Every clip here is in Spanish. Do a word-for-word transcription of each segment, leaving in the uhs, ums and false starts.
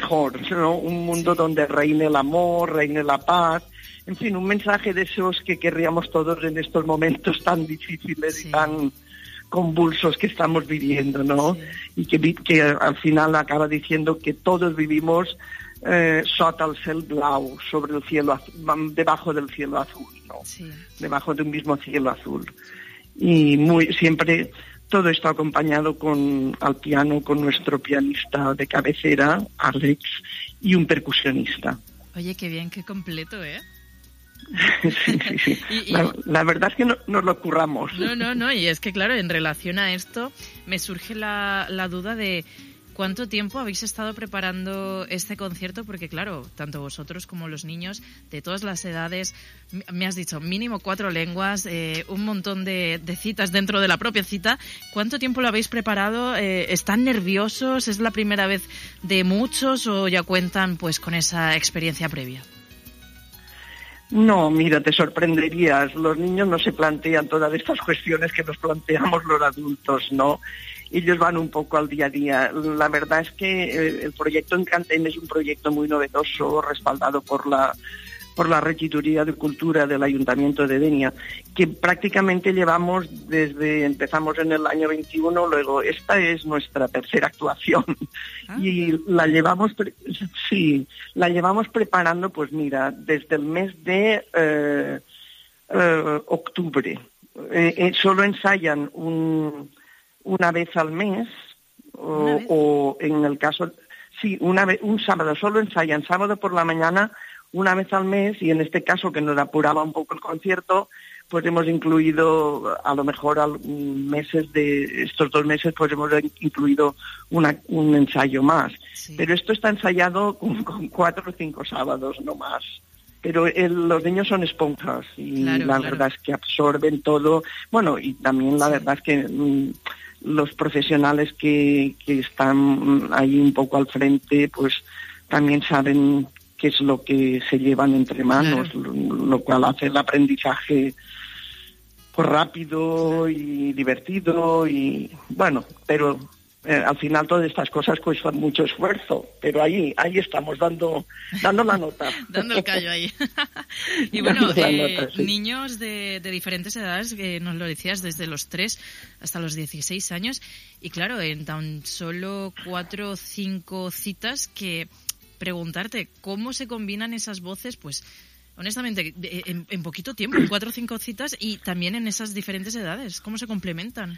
mejor, ¿no? Un mundo donde reine el amor, reine la paz, en fin, un mensaje de esos que querríamos todos en estos momentos tan difíciles sí. y tan convulsos que estamos viviendo, ¿no? Sí. Y que, que al final acaba diciendo que todos vivimos eh, sota el cel blau, sobre el cielo azul, debajo del cielo azul, ¿no? Sí. Debajo de un mismo cielo azul. Y muy siempre todo está acompañado con al piano, con nuestro pianista de cabecera, Alex, y un percusionista. Oye, qué bien, qué completo, ¿eh? Sí, sí, sí. Y, y... La, la verdad es que no, nos lo curramos. No, no, no, y es que claro, en relación a esto me surge la, la duda de ¿cuánto tiempo habéis estado preparando este concierto? Porque claro, tanto vosotros como los niños de todas las edades, me has dicho mínimo cuatro lenguas, eh, un montón de, de citas dentro de la propia cita. ¿Cuánto tiempo lo habéis preparado? Eh, ¿Están nerviosos? ¿Es la primera vez de muchos o ya cuentan pues con esa experiencia previa? No, mira, te sorprenderías. Los niños no se plantean todas estas cuestiones que nos planteamos los adultos, ¿no? Ellos van un poco al día a día. La verdad es que el proyecto Encantem es un proyecto muy novedoso, respaldado por la por la Regiduría de Cultura del Ayuntamiento de Denia, que prácticamente llevamos desde, empezamos en el año veintiuno, luego esta es nuestra tercera actuación ah. y la llevamos, sí, la llevamos preparando, pues mira, desde el mes de eh, eh, octubre. Eh, eh, solo ensayan un, una vez al mes, o, vez? o en el caso, sí, una vez, un sábado, solo ensayan sábado por la mañana, una vez al mes, y en este caso que nos apuraba un poco el concierto, pues hemos incluido, a lo mejor al, meses de estos dos meses, pues hemos incluido una, un ensayo más. Sí. Pero esto está ensayado con, con cuatro o cinco sábados, no más. Pero el, los niños son esponjas y claro, la claro. verdad es que absorben todo. Bueno, y también la sí. verdad es que mmm, los profesionales que, que están ahí un poco al frente, pues también saben que es lo que se llevan entre manos, claro. lo, lo cual hace el aprendizaje pues rápido y divertido y bueno, pero eh, al final todas estas cosas cuestan mucho esfuerzo, pero ahí ahí estamos dando dando la nota. Dando el callo ahí. Y bueno, eh, nota, sí. niños de, de diferentes edades, que nos lo decías, desde los tres hasta los dieciséis años, y claro, en tan solo cuatro o cinco citas que... preguntarte cómo se combinan esas voces, pues honestamente, en, en poquito tiempo, en cuatro o cinco citas y también en esas diferentes edades, ¿cómo se complementan?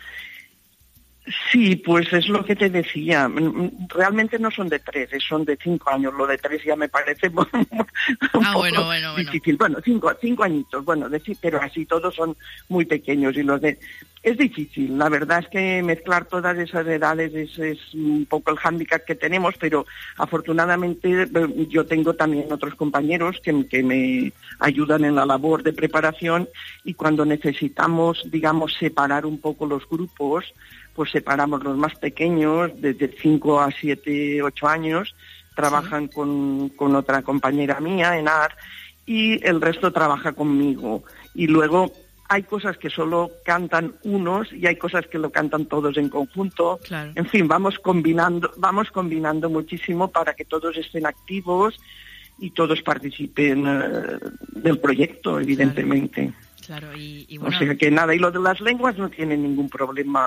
Sí, pues es lo que te decía. Realmente no son de tres, son de cinco años. Lo de tres ya me parece un ah, poco bueno, bueno, difícil. Bueno, bueno cinco, cinco añitos, bueno, decir, pero así todos son muy pequeños y los de es difícil. La verdad es que mezclar todas esas edades es, es un poco el hándicap que tenemos, pero afortunadamente yo tengo también otros compañeros que, que me ayudan en la labor de preparación y cuando necesitamos, digamos, separar un poco los grupos, pues separamos los más pequeños, desde cinco a siete, ocho años, trabajan sí. con, con otra compañera mía, Enar, y el resto trabaja conmigo. Y luego hay cosas que solo cantan unos y hay cosas que lo cantan todos en conjunto. Claro. En fin, vamos combinando, vamos combinando muchísimo para que todos estén activos y todos participen uh, del proyecto, evidentemente. Claro. Claro, y, y bueno... O sea que nada, y lo de las lenguas no tiene ningún problema.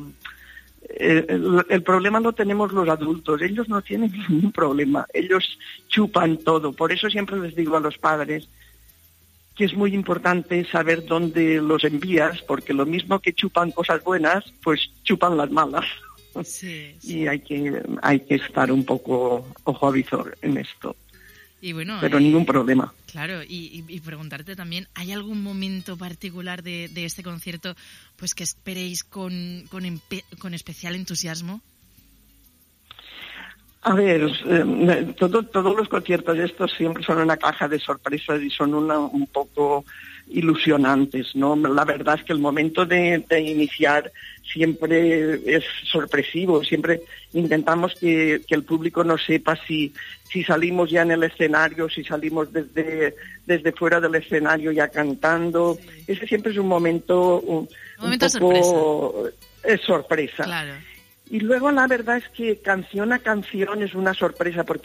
El, el, el problema lo tenemos los adultos, ellos no tienen ningún problema, ellos chupan todo. Por eso siempre les digo a los padres que es muy importante saber dónde los envías, porque lo mismo que chupan cosas buenas, pues chupan las malas. Sí, sí. Y hay que, hay que estar un poco ojo a visor en esto. Y bueno, pero eh, ningún problema. Claro, y, y, y preguntarte también, ¿hay algún momento particular de, de este concierto pues que esperéis con, con, empe- con especial entusiasmo? A ver, eh, todo, todos los conciertos estos siempre son una caja de sorpresas y son una, un poco ilusionantes, ¿no? La verdad es que el momento de, de iniciar siempre es sorpresivo, siempre intentamos que, que el público no sepa si, si salimos ya en el escenario, si salimos desde, desde fuera del escenario ya cantando. Sí. Ese siempre es un momento un, un momento un poco sorpresa. Es sorpresa. Claro. Y luego la verdad es que canción a canción es una sorpresa porque